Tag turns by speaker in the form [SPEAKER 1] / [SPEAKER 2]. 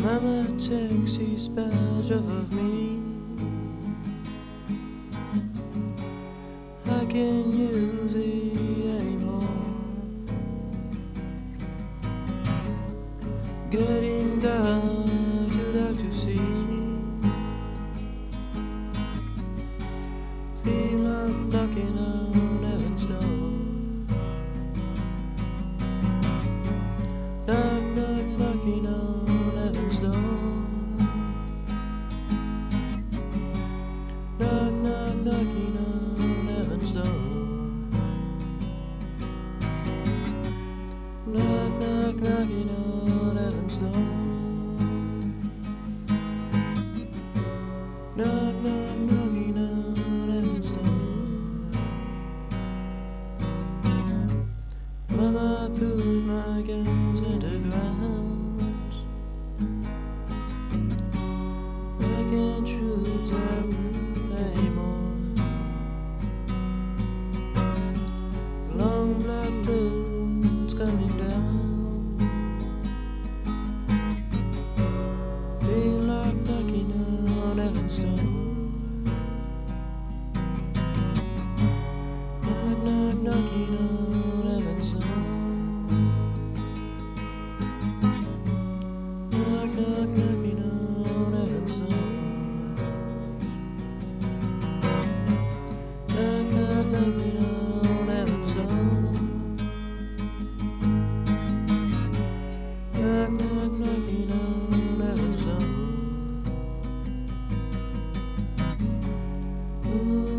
[SPEAKER 1] Mama takes his badge off of me. I can't use it anymore. Getting down to dark to see. Feel like knocking on heaven's door. Knock, knock, knocking on heaven's door. Knock, knock, knocking on heaven's door. Knock, knock, knocking on heaven's door. Knock, knock, knocking on heaven's door. Mama put my guns in the ground. I can't choose that route anymore. Long black clouds coming down. Feel like knocking on heaven's door. Knock, knock, knocking on heaven's door. Knock, knock, knocking on heaven's door. Knock, knock, knocking on heaven's door. Knock, knock, knocking on heaven's door.